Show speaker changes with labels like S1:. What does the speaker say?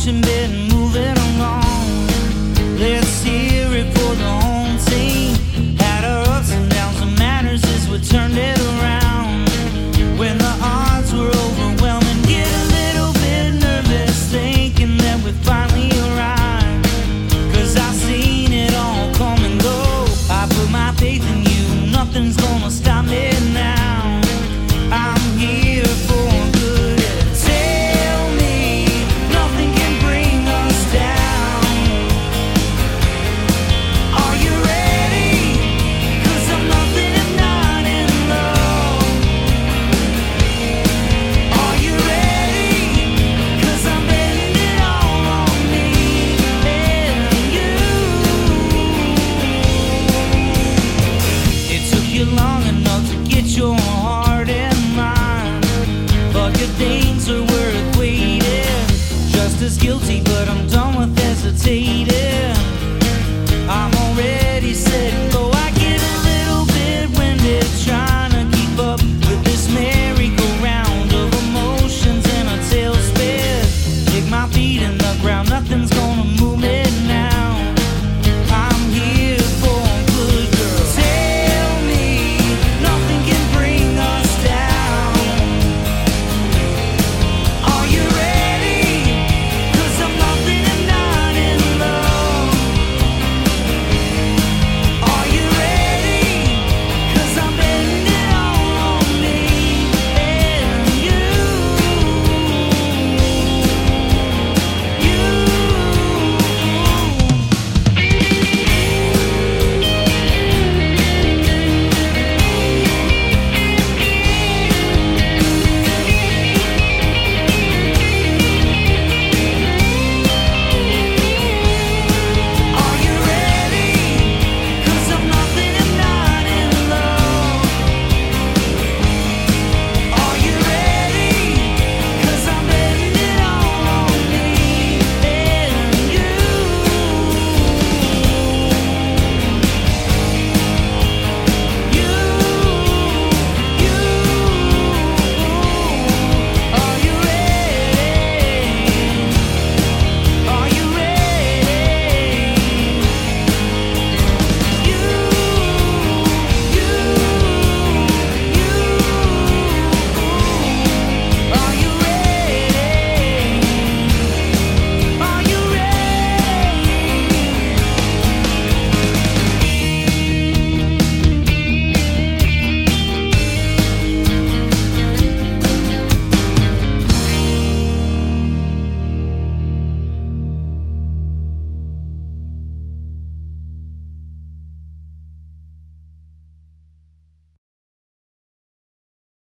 S1: motion, been moving along. Let's hear it for the home team. Had our ups and downs and manners as we turned it around. When the odds were overwhelming, get a little bit nervous thinking that we finally arrived. 'Cause I've seen it all come and go. I put my faith in you, nothing's gonna stop me now. I'm here for good. Tell me nothing can bring us down. Are you ready? 'Cause I'm nothing if not in love. Are you ready? 'Cause I'm betting it all on me and you. It took you long enough to get your heart in line, but good things are worth waiting. Just as guilty, but I'm done.